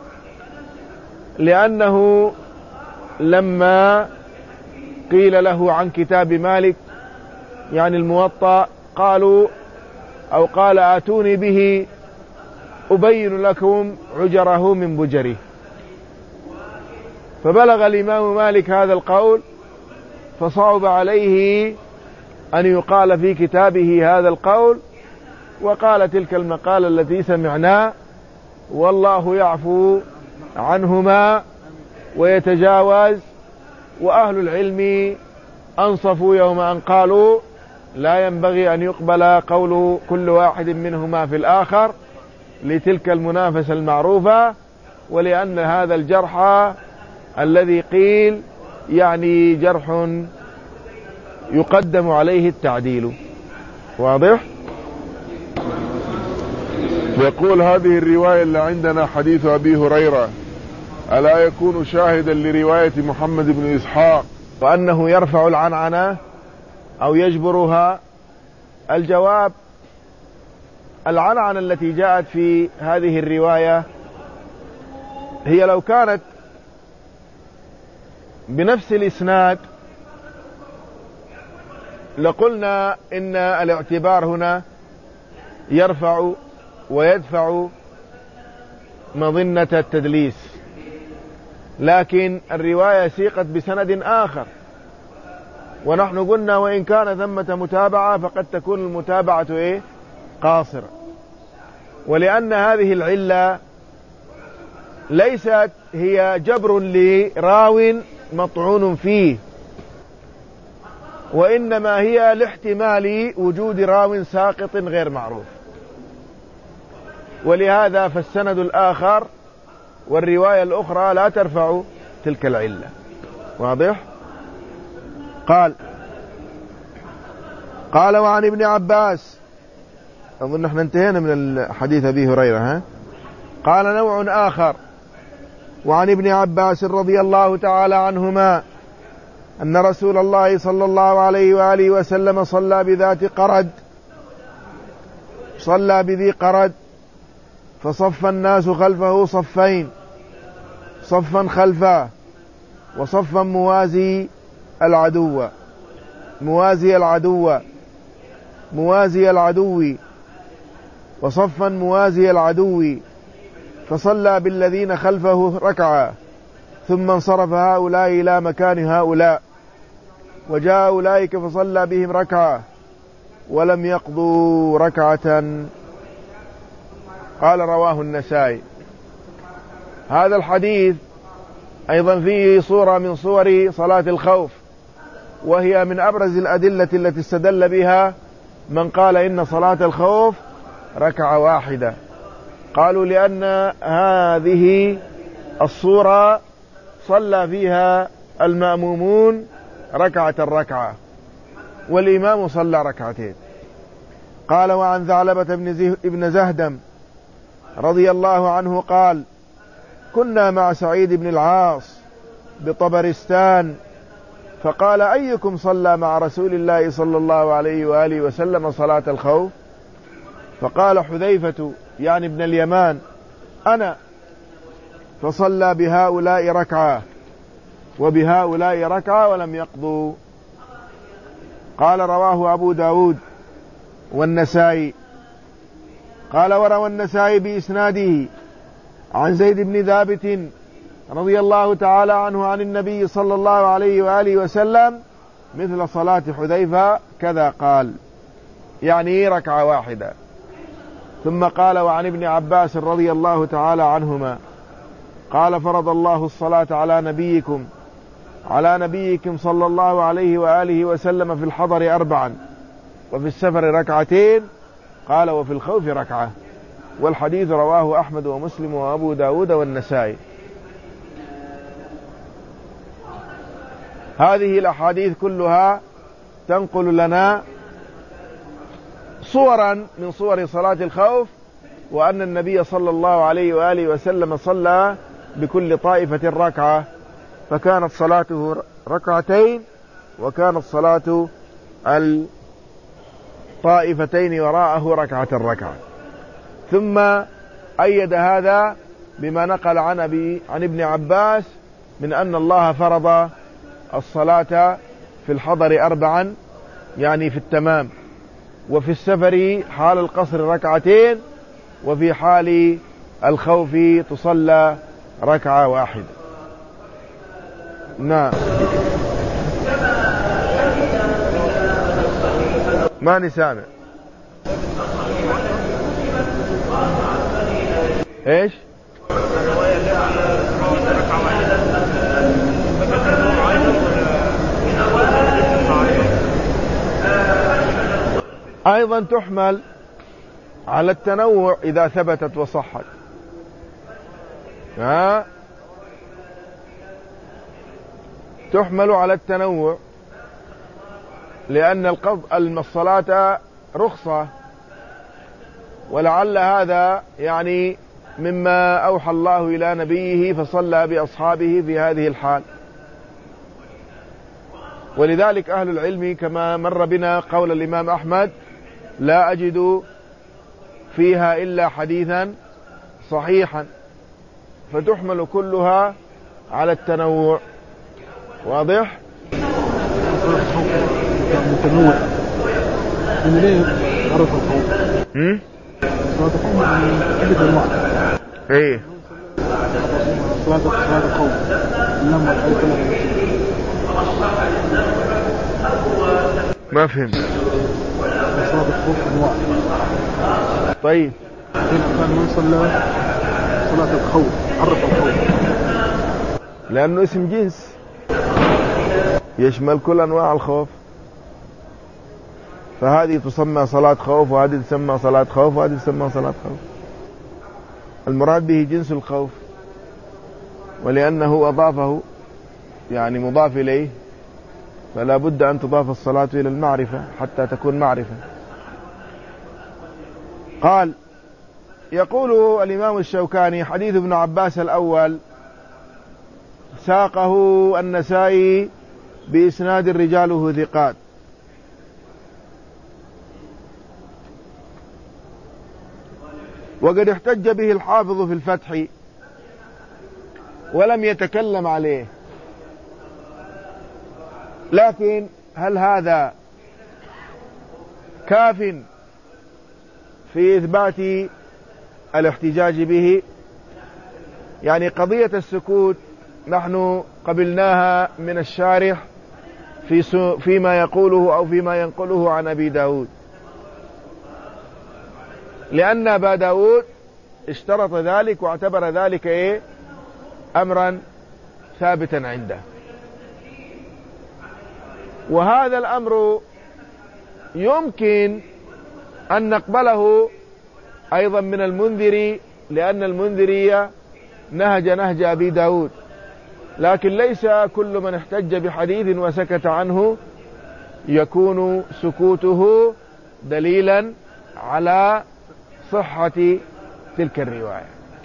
S1: لأنه لما قيل له عن كتاب مالك يعني الموطأ قالوا أو قال آتوني به أبين لكم عجره من بجره، فبلغ الإمام مالك هذا القول فصعب عليه أن يقال في كتابه هذا القول، وقال تلك المقالة التي سمعناه والله يعفو عنهما ويتجاوز، وأهل العلم أنصفوا يوم أن قالوا لا ينبغي أن يقبل قول كل واحد منهما في الآخر لتلك المنافسة المعروفة، ولأن هذا الجرح الذي قيل يعني جرح يقدم عليه التعديل. واضح؟
S3: يقول هذه الرواية اللي عندنا حديث أبي هريرة ألا يكون شاهدا لرواية محمد بن إسحاق
S1: وأنه يرفع العنعنة أو يجبرها؟ الجواب العنعنة التي جاءت في هذه الرواية هي لو كانت بنفس الإسناد لقلنا إن الاعتبار هنا يرفع ويدفع مظنة التدليس، لكن الرواية سيقت بسند آخر، ونحن قلنا وإن كان ثمة متابعة فقد تكون المتابعة إيه؟ قاصرة، ولأن هذه العلة ليست هي جبر لراو مطعون فيه، وإنما هي لاحتمال وجود راو ساقط غير معروف، ولهذا فالسند الآخر والرواية الأخرى لا ترفع تلك العلة. واضح؟ قال قال وعن ابن عباس، أظن احنا انتهينا من الحديث أبي هريرة. ها؟ قال نوع آخر وعن ابن عباس رضي الله تعالى عنهما أن رسول الله صلى الله عليه وآله وسلم صلى بذات قرد صلى بذي قرد فصف الناس خلفه صفين، صفا خلفه وصفا موازي العدو موازي العدو موازي العدو وصفا موازي العدو، فصلى بالذين خلفه ركعة ثم انصرف هؤلاء إلى مكان هؤلاء، وجاء أولئك فصلى بهم ركعة ولم يقضوا ركعة. قال رواه النسائي. هذا الحديث أيضا فيه صورة من صور صلاة الخوف، وهي من أبرز الأدلة التي استدل بها من قال إن صلاة الخوف ركعة واحدة. قالوا لأن هذه الصورة صلى فيها المأمومون ركعة الركعة والإمام صلى ركعتين. قال وعن ثعلبة بن زهدم رضي الله عنه قال كنا مع سعيد بن العاص بطبرستان فقال أيكم صلى مع رسول الله صلى الله عليه وآله وسلم صلاة الخوف؟ فقال حذيفة يعني ابن اليمان أنا، فصلى بهؤلاء ركعة وبهؤلاء ركعة ولم يقضوا. قال رواه أبو داود والنسائي. قال وروى النسائي بإسناده عن زيد بن ثابت رضي الله تعالى عنه عن النبي صلى الله عليه وآله وسلم مثل صلاة حذيفة كذا قال، يعني ركعة واحدة. ثم قال: وعن ابن عباس رضي الله تعالى عنهما قال: فرض الله الصلاة على نبيكم على نبيكم صلى الله عليه وآله وسلم في الحضر أربعا وفي السفر ركعتين، قال: وفي الخوف ركعة. والحديث رواه أحمد ومسلم وأبو داود والنسائي. هذه الأحاديث كلها تنقل لنا صورا من صور صلاة الخوف، وأن النبي صلى الله عليه وآله وسلم صلى بكل طائفة ركعة، فكانت صلاته ركعتين، وكانت صلاة الطائفتين وراءه ركعة ركعة. ثم أيد هذا بما نقل عن أبي عن ابن عباس من أن الله فرض الصلاة في الحضر أربعا، يعني في التمام، وفي السفر حال القصر ركعتين، وفي حال الخوف تصلى ركعة واحدة. نعم. ما نسامع. ايش؟ ايضا تحمل على التنوع اذا ثبتت وصحت. ها؟ تحمل على التنوع، لأن القصد الصلاة رخصة، ولعل هذا يعني مما أوحى الله إلى نبيه فصلى بأصحابه في هذه الحال. ولذلك أهل العلم كما مر بنا قول الإمام أحمد: لا أجد فيها إلا حديثا صحيحا، فتحمل كلها على التنوع. واضح؟
S2: متنوع من ليه عرف الخوف؟
S1: امم
S2: صلاة الخوف يعني عدة أنواع.
S1: ايه
S2: صلاة صلاة الخوف لما الخوف
S1: ما فهمت.
S2: صلاة الخوف أنواع.
S1: طيب
S2: كان من صلى صلاة الخوف عرف الخوف
S1: لأنه اسم جنس يشمل كل أنواع الخوف، فهذه تسمى صلاة خوف، وهذه تسمى صلاة خوف، وهذه تسمى صلاة خوف. المراد به جنس الخوف، ولأنه أضافه يعني مضاف إليه، فلا بد أن تضاف الصلاة إلى المعرفة حتى تكون معرفة. قال: يقول الإمام الشوكاني: حديث ابن عباس الأول ساقه النسائي بإسناد رجاله ثقات، وقد احتج به الحافظ في الفتح ولم يتكلم عليه. لكن هل هذا كاف في إثبات الاحتجاج به؟ يعني قضية السكوت نحن قبلناها من الشارح في فيما يقوله أو فيما ينقله عن أبي داود، لأن أبا داود اشترط ذلك واعتبر ذلك إيه؟ أمرا ثابتا عنده. وهذا الأمر يمكن أن نقبله أيضا من المنذري، لأن المنذري نهج نهج أبي داود، لكن ليس كل من احتج بحديث وسكت عنه يكون سكوته دليلا على صحة تلك الرواية،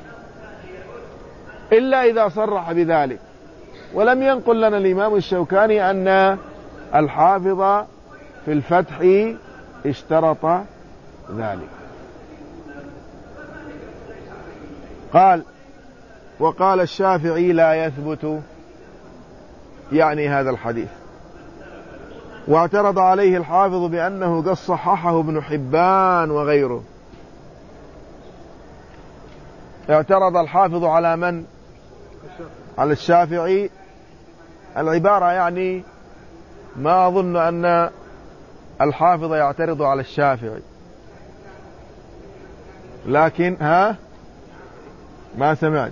S1: إلا إذا صرح بذلك. ولم ينقل لنا الإمام الشوكاني أن الحافظ في الفتح اشترط ذلك. قال: وقال الشافعي لا يثبت، يعني هذا الحديث. واعترض عليه الحافظ بأنه قد صححه ابن حبان وغيره. اعترض الحافظ على من؟ على الشافعي. العبارة يعني ما أظن أن الحافظ يعترض على الشافعي، لكن ها ما سمعت.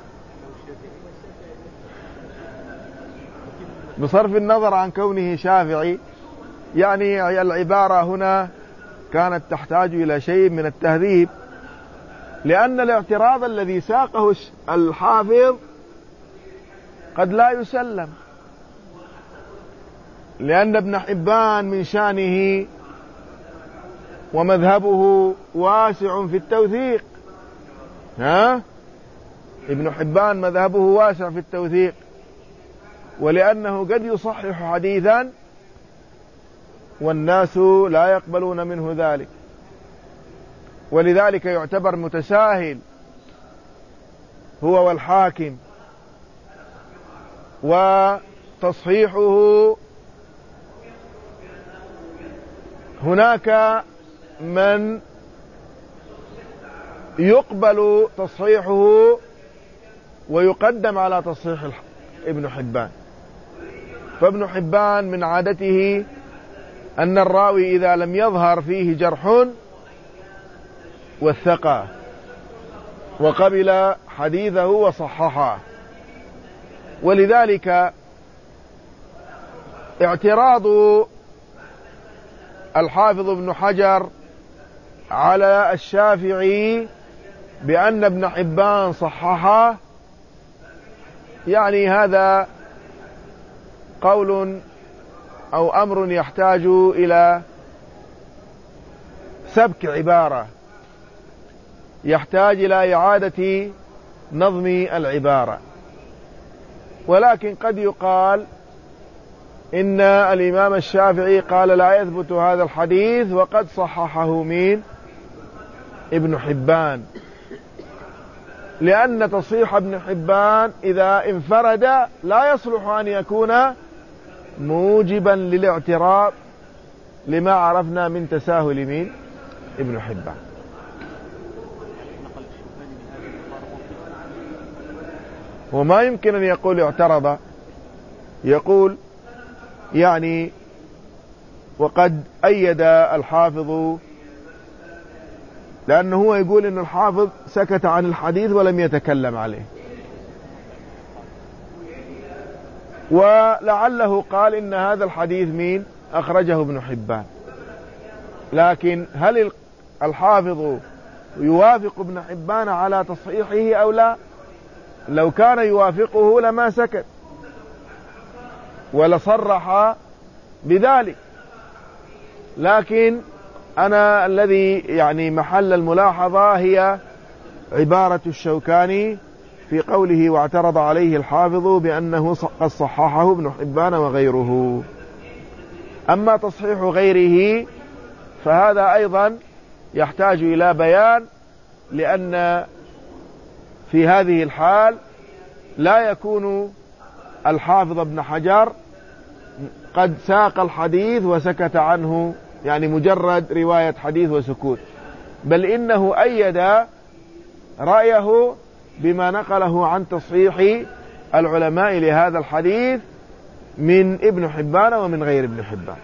S1: بصرف النظر عن كونه شافعي، يعني العبارة هنا كانت تحتاج إلى شيء من التهذيب، لأن الاعتراض الذي ساقه الحافظ قد لا يسلم، لأن ابن حبان من شانه ومذهبه واسع في التوثيق. ها؟ ابن حبان مذهبه واسع في التوثيق، ولأنه قد يصحح حديثا والناس لا يقبلون منه ذلك، ولذلك يعتبر متساهل هو والحاكم، وتصحيحه هناك من يقبل تصحيحه ويقدم على تصحيح ابن حبان. فابن حبان من عادته أن الراوي إذا لم يظهر فيه جرح وثقه وقبل حديثه وصححه، ولذلك اعتراض الحافظ ابن حجر على الشافعي بأن ابن حبان صححه، يعني هذا قول أو أمر يحتاج إلى سبك عبارة، يحتاج إلى إعادة نظم العبارة. ولكن قد يقال إن الإمام الشافعي قال لا يثبت هذا الحديث وقد صححه مين؟ ابن حبان، لأن تصحيح ابن حبان إذا انفرد لا يصلح أن يكون موجبا للاعتراض لما عرفنا من تساهل مين؟ ابن حبان. وما يمكن أن يقول اعترض، يقول يعني وقد أيد الحافظ، لأنه هو يقول إن الحافظ سكت عن الحديث ولم يتكلم عليه، ولعله قال إن هذا الحديث مين؟ أخرجه ابن حبان. لكن هل الحافظ يوافق ابن حبان على تصحيحه أو لا؟ لو كان يوافقه لما سكت ولصرح بذلك. لكن أنا الذي يعني محل الملاحظة هي عبارة الشوكاني في قوله واعترض عليه الحافظ بأنه قد صححه ابن حبان وغيره. أما تصحيح غيره فهذا أيضا يحتاج إلى بيان، لأن في هذه الحال لا يكون الحافظ ابن حجر قد ساق الحديث وسكت عنه، يعني مجرد رواية حديث وسكوت، بل إنه أيد رأيه بما نقله عن تصحيح العلماء لهذا الحديث من ابن حبان ومن غير ابن حبان.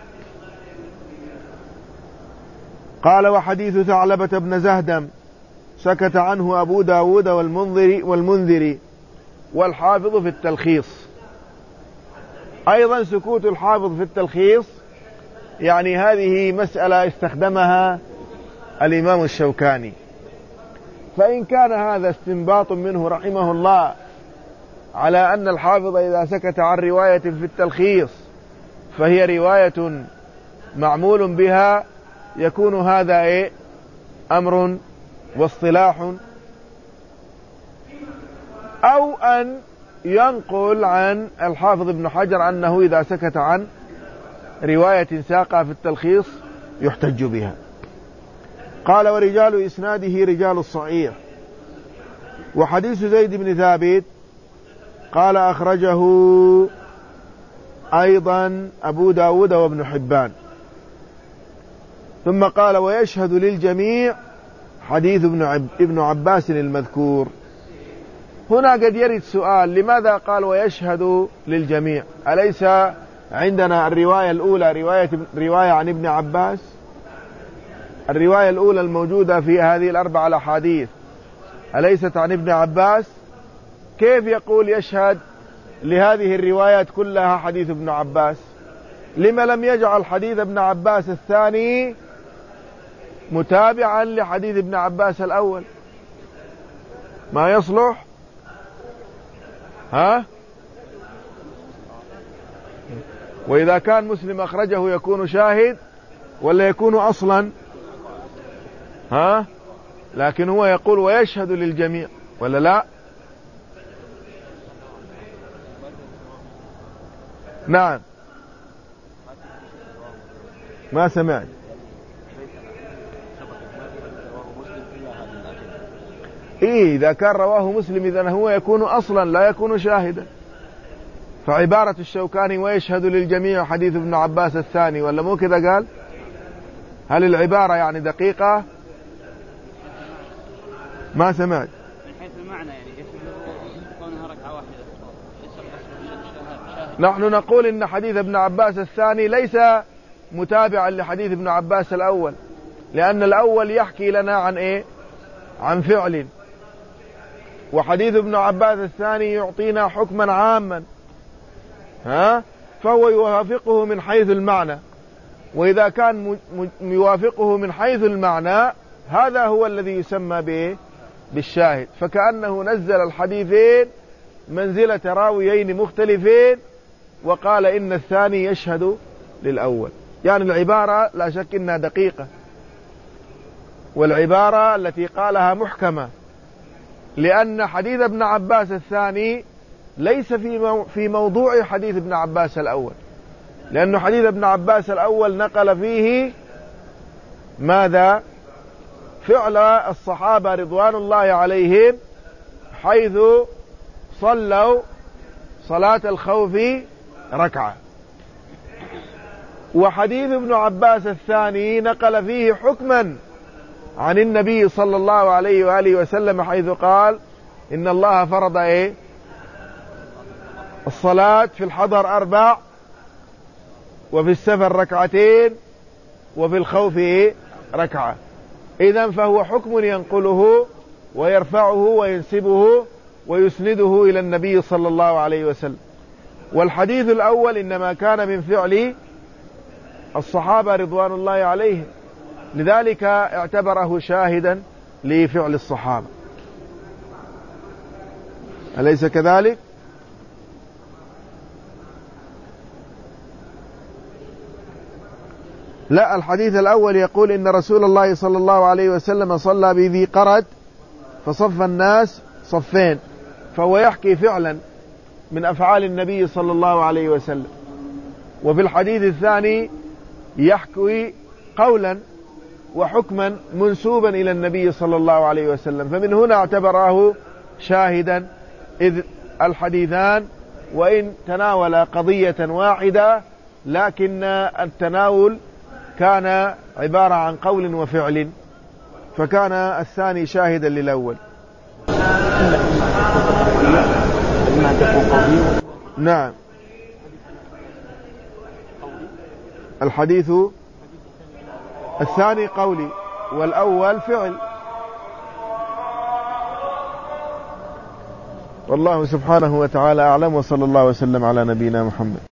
S1: قال وحديث ثعلبة بن زهدم سكت عنه أبو داود والمنذري, والمنذري والحافظ في التلخيص. أيضا سكوت الحافظ في التلخيص يعني هذه مسألة استخدمها الإمام الشوكاني، فإن كان هذا استنباط منه رحمه الله على أن الحافظ إذا سكت عن رواية في التلخيص فهي رواية معمول بها، يكون هذا إيه؟ أمر واصطلاح، أو أن ينقل عن الحافظ ابن حجر أنه إذا سكت عن رواية ساقها في التلخيص يحتج بها. قال ورجال إسناده رجال الصحيح. وحديث زيد بن ثابت قال أخرجه أيضا أبو داود وابن حبان. ثم قال ويشهد للجميع حديث ابن عباس المذكور. هنا قد يرد سؤال، لماذا قال ويشهد للجميع؟ أليس عندنا الرواية الأولى رواية, رواية عن ابن عباس. الرواية الأولى الموجودة في هذه الأربع الأحاديث أليست عن ابن عباس؟ كيف يقول يشهد لهذه الروايات كلها حديث ابن عباس؟ لما لم يجعل حديث ابن عباس الثاني متابعا لحديث ابن عباس الأول؟ ما يصلح؟ ها؟ وإذا كان مسلم أخرجه يكون شاهد ولا يكون أصلا؟ ها؟ لكن هو يقول ويشهد للجميع ولا لا؟ نعم. ما سمعت. إيه إذا كان رواه مسلم إذن هو يكون أصلا لا يكون شاهدا. فعبارة الشوكاني ويشهد للجميع حديث ابن عباس الثاني ولا مو كذا قال؟ هل العبارة يعني دقيقة؟ ما سمعت.
S4: من حيث المعنى يعني كونها ركعة واحدة.
S1: نحن نقول إن حديث ابن عباس الثاني ليس متابعا لحديث ابن عباس الأول، لأن الأول يحكي لنا عن إيه؟ عن فعل، وحديث ابن عباس الثاني يعطينا حكما عاما، ها؟ فهو يوافقه من حيث المعنى، وإذا كان يوافقه من حيث المعنى هذا هو الذي يسمى بإيه؟ بالشاهد. فكأنه نزل الحديثين منزلة راويين مختلفين وقال إن الثاني يشهد للأول. يعني العبارة لا شك إنها دقيقة، والعبارة التي قالها محكمة، لأن حديث ابن عباس الثاني ليس في في موضوع حديث ابن عباس الأول، لأن حديث ابن عباس الأول نقل فيه ماذا؟ فعل الصحابة رضوان الله عليهم حيث صلوا صلاة الخوف ركعة. وحديث ابن عباس الثاني نقل فيه حكما عن النبي صلى الله عليه وآله وسلم حيث قال إن الله فرض إيه؟ الصلاة في الحضر أربع، وفي السفر ركعتين، وفي الخوف إيه؟ ركعة. إذن فهو حكم ينقله ويرفعه وينسبه ويسنده إلى النبي صلى الله عليه وسلم. والحديث الأول إنما كان من فعل الصحابة رضوان الله عليهم، لذلك اعتبره شاهدا لفعل الصحابة. أليس كذلك؟ لا، الحديث الأول يقول إن رسول الله صلى الله عليه وسلم صلى بذي قرد فصف الناس صفين، فهو يحكي فعلا من أفعال النبي صلى الله عليه وسلم. وفي الحديث الثاني يحكي قولا وحكما منسوبا إلى النبي صلى الله عليه وسلم، فمن هنا اعتبره شاهدا، إذ الحديثان وإن تناول قضية واحدة لكن التناول كان عبارة عن قول وفعل، فكان الثاني شاهدا للأول. نعم. الحديث الثاني قولي والأول فعل. والله سبحانه وتعالى أعلم، وصلى الله وسلم على نبينا محمد.